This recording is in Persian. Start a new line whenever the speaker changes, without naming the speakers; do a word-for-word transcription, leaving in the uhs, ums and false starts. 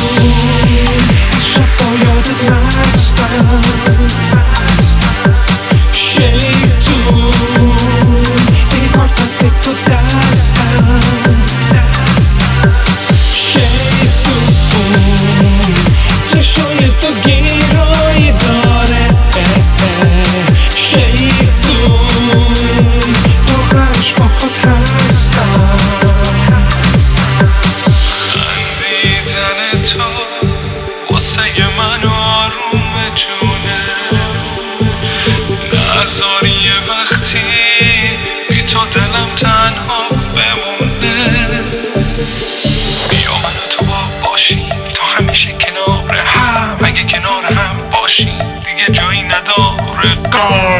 شب با یادت هستم شیطون دیوار تحت تو دستم شیطون چشای تو گیرایی داره شیطون تو عشقات هستم
خندیدن تو واسه من آروم جونه نذار یه وقتی بی تو دلم تنها بمونه بیا من و تو با باشیم تا همیشه کنار هم اگه کنار هم باشیم دیگه جایی نداره